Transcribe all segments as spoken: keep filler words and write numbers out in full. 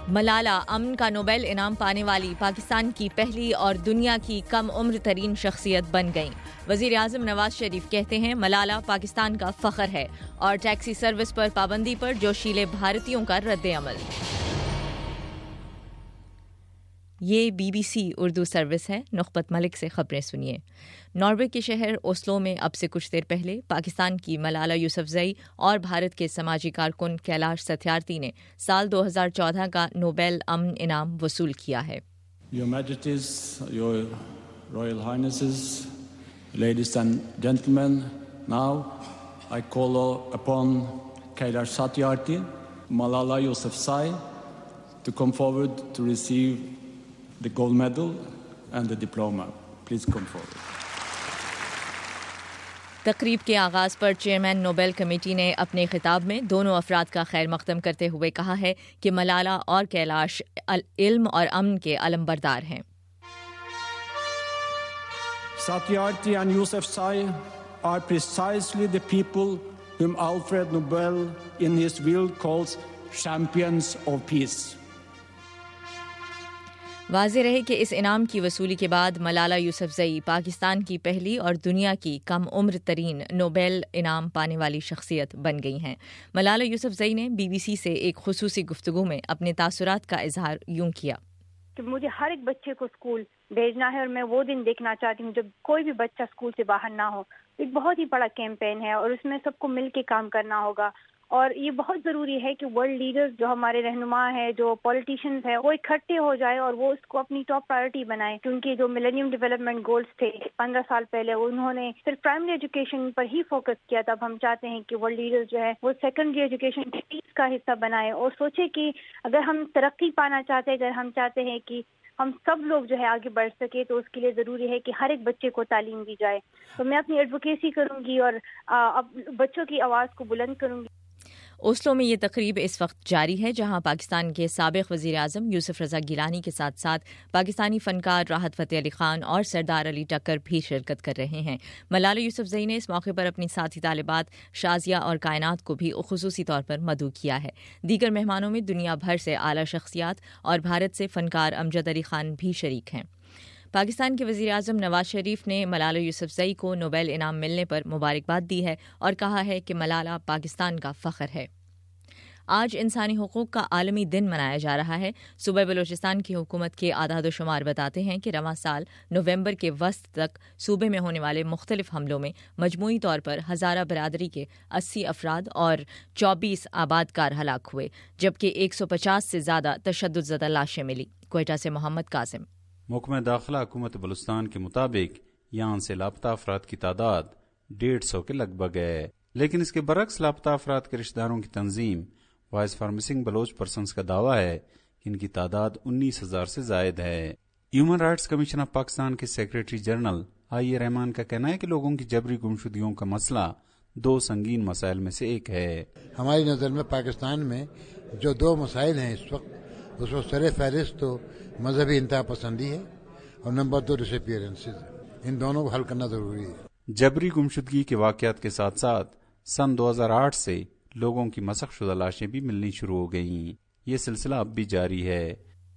ملالہ امن کا نوبیل انعام پانے والی پاکستان کی پہلی اور دنیا کی کم عمر ترین شخصیت بن گئیں۔ وزیر اعظم نواز شریف کہتے ہیں ملالہ پاکستان کا فخر ہے، اور ٹیکسی سروس پر پابندی پر جوشیلے بھارتیوں کا رد عمل۔ یہ B B C Urdu service ہے۔ نخبت ملک سے خبریں سنیے۔ ناروے کے شہر اوسلو میں اب سے کچھ دیر پہلے پاکستان کی ملالہ یوسفزئی اور بھارت کے سماجی کارکن کیلاش ستیارتھی نے سال دو ہزار چودہ کا نوبیل امن انعام وصول کیا ہے۔ Your Majesties, Your Royal Highnesses, ladies and gentlemen, now I call upon Kailash Satyarthi, Malala Yousafzai, to come forward to receive the gold medal and the diploma. Please come forward. تقریب کے آغاز پر chairman Nobel committee نے اپنے خطاب میں دونوں افراد کا خیر مقدم کرتے ہوئے کہا ہے کہ ملالہ اور کیلاش علم اور امن کے علمبردار ہیں۔ Satyarthi and Yousafzai are precisely the people whom Alfred Nobel in his will calls champions of peace. واضح رہے کہ اس انعام کی وصولی کے بعد ملالہ یوسفزئی پاکستان کی پہلی اور دنیا کی کم عمر ترین نوبیل انعام پانے والی شخصیت بن گئی ہیں۔ ملالہ یوسفزئی نے بی بی سی سے ایک خصوصی گفتگو میں اپنے تاثرات کا اظہار یوں کیا کہ مجھے ہر ایک بچے کو اسکول بھیجنا ہے، اور میں وہ دن دیکھنا چاہتی ہوں جب کوئی بھی بچہ اسکول سے باہر نہ ہو۔ ایک بہت ہی بڑا کیمپین ہے اور اس میں سب کو مل کے کام کرنا ہوگا، اور یہ بہت ضروری ہے کہ ورلڈ لیڈرز جو ہمارے رہنما ہیں، جو پولیٹیشینز ہیں، وہ اکٹھے ہو جائے اور وہ اس کو اپنی ٹاپ پرائرٹی بنائیں، کیونکہ جو ملینیم ڈیولپمنٹ گولز تھے پندرہ سال پہلے انہوں نے صرف پرائمری ایجوکیشن پر ہی فوکس کیا تھا۔ اب ہم چاہتے ہیں کہ ورلڈ لیڈرز جو ہے وہ سیکنڈری ایجوکیشن پیس کا حصہ بنائے اور سوچے کہ اگر ہم ترقی پانا چاہتے ہیں، اگر ہم چاہتے ہیں کہ ہم سب لوگ جو ہے آگے بڑھ سکے، تو اس کے لیے ضروری ہے کہ ہر ایک بچے کو تعلیم دی جائے۔ تو میں اپنی ایڈوکیسی کروں گی اور بچوں کی آواز کو بلند کروں گی۔ اوسلو میں یہ تقریب اس وقت جاری ہے، جہاں پاکستان کے سابق وزیر اعظم یوسف رضا گیلانی کے ساتھ ساتھ پاکستانی فنکار راحت فتح علی خان اور سردار علی ٹکر بھی شرکت کر رہے ہیں۔ ملالہ یوسفزئی نے اس موقع پر اپنی ساتھی طالبات شازیہ اور کائنات کو بھی خصوصی طور پر مدعو کیا ہے۔ دیگر مہمانوں میں دنیا بھر سے اعلیٰ شخصیات اور بھارت سے فنکار امجد علی خان بھی شریک ہیں۔ پاکستان کے وزیر اعظم نواز شریف نے ملالہ یوسفزئی کو نوبیل انعام ملنے پر مبارکباد دی ہے اور کہا ہے کہ ملالہ پاکستان کا فخر ہے۔ آج انسانی حقوق کا عالمی دن منایا جا رہا ہے۔ صوبہ بلوچستان کی حکومت کے اعداد و شمار بتاتے ہیں کہ رواں سال نومبر کے وسط تک صوبے میں ہونے والے مختلف حملوں میں مجموعی طور پر ہزارہ برادری کے اسی افراد اور چوبیس آبادکار ہلاک ہوئے، جبکہ ایک سو پچاس سے زیادہ تشدد زدہ لاشیں ملی۔ کوئٹہ سے محمد قاسم۔ محکمہ داخلہ حکومت بلوچستان کے مطابق یہاں سے لاپتہ افراد کی تعداد ڈیڑھ سو کے لگ بھگ ہے، لیکن اس کے برعکس لاپتہ افراد کے رشتہ داروں کی تنظیم voice for missing Baloch persons کا دعویٰ ہے کہ ان کی تعداد انیس ہزار سے زائد ہے۔ Human rights commission of Pakistan کے سیکریٹری جنرل آئی اے رحمان کا کہنا ہے کہ لوگوں کی جبری گمشدگیوں کا مسئلہ دو سنگین مسائل میں سے ایک ہے۔ ہماری نظر میں پاکستان میں جو دو مسائل ہیں اس وقت، اس وقت سر فہرست تو مذہبی انتہا پسندی ہے اور نمبر دو ڈس اپیئرنسز، ان دونوں کو حل کرنا ضروری ہے۔ جبری گمشدگی کے واقعات کے ساتھ ساتھ سن دو ہزار آٹھ سے لوگوں کی مسخ شدہ لاشیں بھی ملنی شروع ہو گئیں۔ یہ سلسلہ اب بھی جاری ہے۔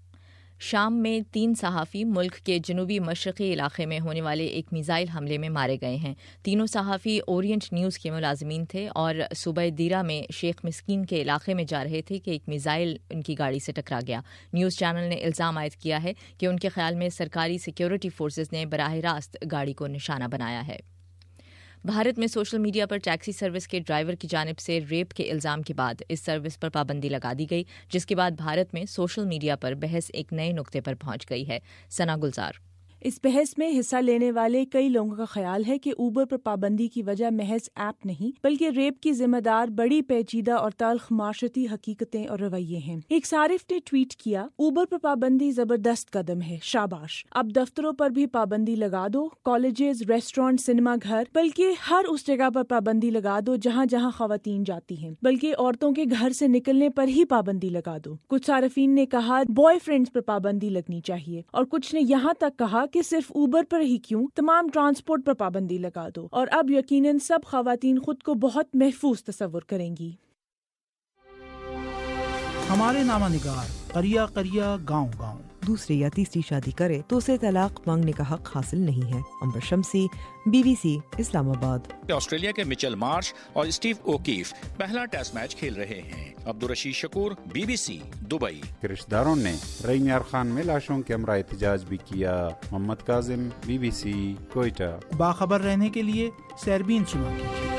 شام میں تین صحافی ملک کے جنوبی مشرقی علاقے میں ہونے والے ایک میزائل حملے میں مارے گئے ہیں۔ تینوں صحافی اورینٹ نیوز کے ملازمین تھے اور صوبہ دیرہ میں شیخ مسکین کے علاقے میں جا رہے تھے کہ ایک میزائل ان کی گاڑی سے ٹکرا گیا۔ نیوز چینل نے الزام عائد کیا ہے کہ ان کے خیال میں سرکاری سیکیورٹی فورسز نے براہ راست گاڑی کو نشانہ بنایا ہے۔ بھارت میں سوشل میڈیا پر ٹیکسی سروس کے ڈرائیور کی جانب سے ریپ کے الزام کے بعد اس سروس پر پابندی لگا دی گئی، جس کے بعد بھارت میں سوشل میڈیا پر بحث ایک نئے نقطے پر پہنچ گئی ہے۔ ثنا گلزار۔ اس بحث میں حصہ لینے والے کئی لوگوں کا خیال ہے کہ اوبر پر پابندی کی وجہ محض ایپ نہیں بلکہ ریپ کی ذمہ دار بڑی پیچیدہ اور تلخ معاشرتی حقیقتیں اور رویے ہیں۔ ایک صارف نے ٹویٹ کیا، اوبر پر پابندی زبردست قدم ہے، شاباش، اب دفتروں پر بھی پابندی لگا دو، کالجز، ریسٹورینٹ، سنیما گھر، بلکہ ہر اس جگہ پر پابندی لگا دو جہاں جہاں خواتین جاتی ہیں، بلکہ عورتوں کے گھر سے نکلنے پر ہی پابندی لگا دو۔ کچھ صارفین نے کہا بوائے فرینڈز پر پابندی لگنی چاہیے، اور کچھ نے یہاں تک کہا کہ صرف اوبر پر ہی کیوں، تمام ٹرانسپورٹ پر پابندی لگا دو، اور اب یقیناً سب خواتین خود کو بہت محفوظ تصور کریں گی۔ ہمارے نامہ نگار قریہ قریہ گاؤں گاؤں. دوسری یا تیسری شادی کرے تو اسے طلاق مانگنے کا حق حاصل نہیں ہے. امبر شمسی، بی بی سی، اسلام آباد. آسٹریلیا کے مچل مارش اور اسٹیو اوکیف پہلا ٹیسٹ میچ کھیل رہے ہیں. Abdul Rashid Shakoor, B B C, Dubai. رشتہ داروں نے رئی یار خان میں لاشوں کے ہمراہ احتجاج بھی کیا. Muhammad Kazim, B B C, Quetta. باخبر رہنے کے لیے سیربین سنا کیجیے.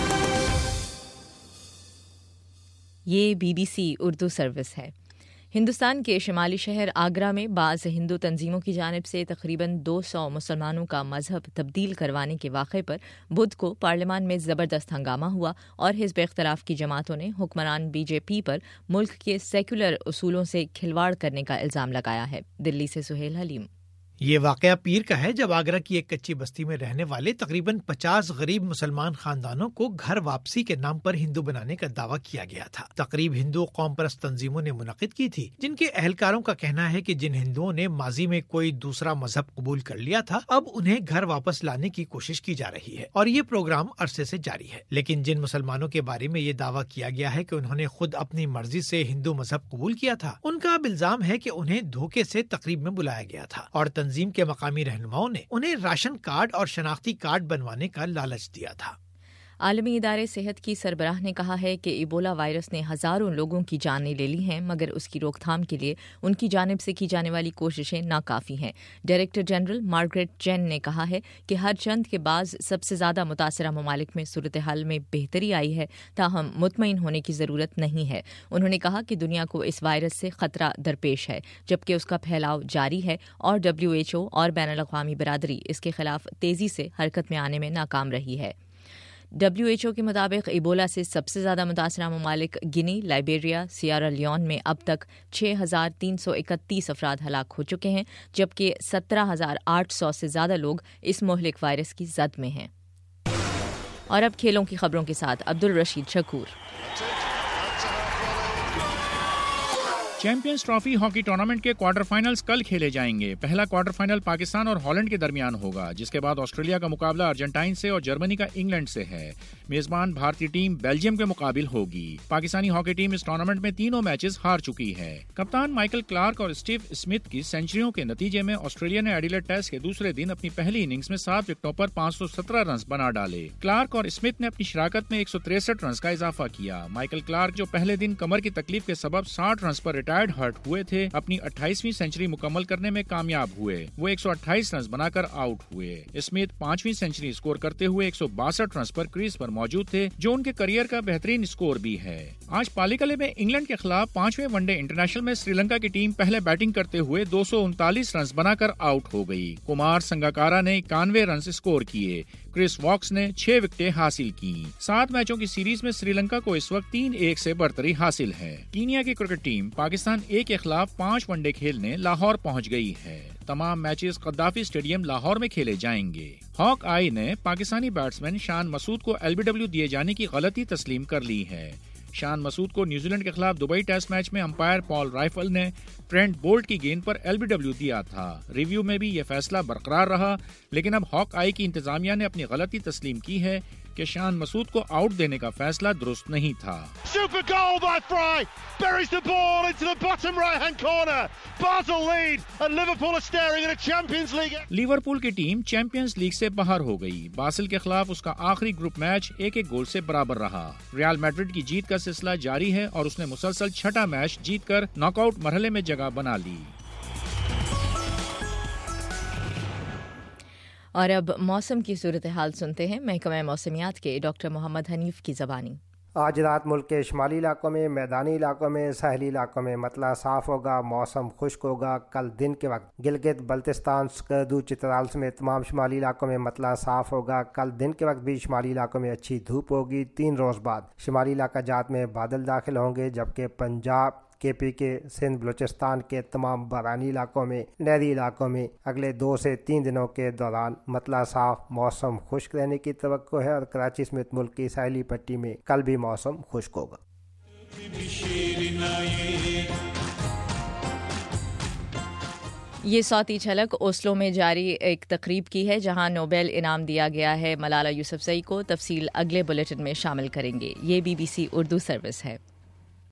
یہ B B C Urdu service ہے. ہندوستان کے شمالی شہر آگرہ میں بعض ہندو تنظیموں کی جانب سے تقریباً دو سو مسلمانوں کا مذہب تبدیل کروانے کے واقعے پر بدھ کو پارلیمان میں زبردست ہنگامہ ہوا اور حزب اختلاف کی جماعتوں نے حکمران بی جے پی پر ملک کے سیکولر اصولوں سے کھلواڑ کرنے کا الزام لگایا ہے. دلی سے سہیل حلیم. یہ واقعہ پیر کا ہے جب آگرہ کی ایک کچی بستی میں رہنے والے تقریباً پچاس غریب مسلمان خاندانوں کو گھر واپسی کے نام پر ہندو بنانے کا دعویٰ کیا گیا تھا. تقریب ہندو قوم پرست تنظیموں نے منعقد کی تھی جن کے اہلکاروں کا کہنا ہے کہ جن ہندوؤں نے ماضی میں کوئی دوسرا مذہب قبول کر لیا تھا اب انہیں گھر واپس لانے کی کوشش کی جا رہی ہے اور یہ پروگرام عرصے سے جاری ہے. لیکن جن مسلمانوں کے بارے میں یہ دعویٰ کیا گیا ہے کہ انہوں نے خود اپنی مرضی سے ہندو مذہب قبول کیا تھا ان کا اب الزام ہے کہ انہیں دھوکے سے تقریب میں بلایا گیا تھا اور تنظیم کے مقامی رہنماؤں نے انہیں راشن کارڈ اور شناختی کارڈ بنوانے کا لالچ دیا تھا. عالمی ادارے صحت کی سربراہ نے کہا ہے کہ ایبولا وائرس نے ہزاروں لوگوں کی جانیں لے لی ہیں مگر اس کی روک تھام کے لیے ان کی جانب سے کی جانے والی کوششیں ناکافی ہیں. ڈائریکٹر جنرل مارگریٹ چین نے کہا ہے کہ ہر چند کے بعد سب سے زیادہ متاثرہ ممالک میں صورتحال میں بہتری آئی ہے تاہم مطمئن ہونے کی ضرورت نہیں ہے. انہوں نے کہا کہ دنیا کو اس وائرس سے خطرہ درپیش ہے جبکہ اس کا پھیلاؤ جاری ہے اور ڈبلیو ایچ او اور بین الاقوامی برادری اس کے خلاف تیزی سے حرکت میں آنے میں ناکام رہی ہے. ڈبلیو ایچ او کے مطابق ایبولا سے سب سے زیادہ متاثرہ ممالک گنی، لائبیریا، سیارا لیون میں اب تک چھ ہزار تین سو اکتیس افراد ہلاک ہو چکے ہیں جبکہ سترہ ہزار آٹھ سو سے زیادہ لوگ اس مہلک وائرس کی زد میں ہیں. اور اب کھیلوں کی خبروں کے ساتھ Abdul Rashid Shakoor. Champions Trophy hockey tournament کے کوارٹر فائنلز کل کھیلے جائیں گے. پہلا کوارٹر فائنل پاکستان اور ہالینڈ کے درمیان ہوگا جس کے بعد آسٹریلیا کا مقابلہ ارجنٹائن سے اور جرمنی کا انگلینڈ سے ہے. میزبان بھارتی ٹیم بیلجیم کے مقابل ہوگی. پاکستانی ہاکی ٹیم اس ٹورنامنٹ میں تینوں میچز ہار چکی ہے. کپتان مائیکل کلارک اور اسٹیو اسمتھ کی سینچریوں کے نتیجے میں آسٹریلیا نے ایڈیلیڈ ٹیسٹ کے دوسرے دن اپنی پہلی اننگز میں سات وکٹوں پر پانچ سو سترہ رنز بنا ڈالے. کلارک اور اسمتھ نے اپنی شراکت میں ایک سو تریسٹھ رنز کا اضافہ کیا. مائیکل کلارک جو پہلے دن کمر کی تکلیف کے سبب ساٹھ رنز پر ریٹائرڈ ہرٹ ہوئے تھے اپنی اٹھائیسویں سینچری مکمل کرنے میں کامیاب ہوئے. وہ ایک سو اٹھائیس رنز بنا کر آؤٹ ہوئے. اسمتھ پانچویں سینچری اسکور کرتے ہوئے ایک سو باسٹھ رنز پر کریز پر موجود تھے جو ان کے کریئر کا بہترین اسکور بھی ہے. آج پالیکلے میں انگلینڈ کے خلاف پانچویں ون ڈے انٹرنیشنل میں سری لنکا کی ٹیم پہلے بیٹنگ کرتے ہوئے دو سو انتالیس رنز بنا کر آؤٹ ہو گئی. کمار سنگاکارا نے اکانوے رنز اسکور کیے. کرس واکس نے چھ وکٹیں حاصل کی. سات میچوں کی سیریز میں سری لنکا کو اس وقت تین ایک سے برتری حاصل ہے. کینیا کی کرکٹ ٹیم پاکستان اے کے خلاف پانچ ون ڈے کھیلنے لاہور پہنچ گئی ہے. تمام میچز قذافی اسٹیڈیم لاہور میں کھیلے جائیں گے. ہاک آئی نے پاکستانی بیٹسمین شان مسعود کو ایل بی ڈبلیو دیے جانے کی غلطی تسلیم کر لی ہے. شان مسعود کو نیوزی لینڈ کے خلاف دبئی ٹیسٹ میچ میں امپائر پال رائفل نے ٹرینٹ بولٹ کی گیند پر ایل بی ڈبلیو دیا تھا. ریویو میں بھی یہ فیصلہ برقرار رہا لیکن اب ہاک آئی کی انتظامیہ نے اپنی غلطی تسلیم کی ہے کہ شان مسعود کو آؤٹ دینے کا فیصلہ درست نہیں تھا. Super goal by Fry. Buries the ball into the bottom right hand corner. Basel lead and Liverpool are staring at a Champions League. Liverpool کی ٹیم چیمپئنز لیگ سے باہر ہو گئی. باسل کے خلاف اس کا آخری گروپ میچ ایک ایک گول سے برابر رہا. ریال میڈرڈ کی جیت کا سلسلہ جاری ہے اور اس نے مسلسل چھٹا میچ جیت کر ناک آؤٹ مرحلے میں جگہ بنا لی. اور اب موسم کی صورتحال سنتے ہیں محکمہ موسمیات کے ڈاکٹر محمد حنیف کی زبانی. آج رات ملک کے شمالی علاقوں میں، میدانی علاقوں میں، ساحلی علاقوں میں مطلع صاف ہوگا، موسم خشک ہوگا. کل دن کے وقت گلگت بلتستان، سکردو، چترال سمیت تمام شمالی علاقوں میں مطلع صاف ہوگا. کل دن کے وقت بھی شمالی علاقوں میں اچھی دھوپ ہوگی. تین روز بعد شمالی علاقہ جات میں بادل داخل ہوں گے جبکہ پنجاب، کے پی کے، سندھ، بلوچستان کے تمام بارانی علاقوں میں، نہری علاقوں میں اگلے دو سے تین دنوں کے دوران مطلع صاف، موسم خشک رہنے کی توقع ہے اور کراچی سمیت ملک کی ساحلی پٹی میں کل بھی موسم خشک ہوگا. یہ صوتی جھلک اوسلو میں جاری ایک تقریب کی ہے جہاں نوبیل انعام دیا گیا ہے ملالہ یوسفزئی کو. تفصیل اگلے بلیٹن میں شامل کریں گے. یہ B B C Urdu service ہے.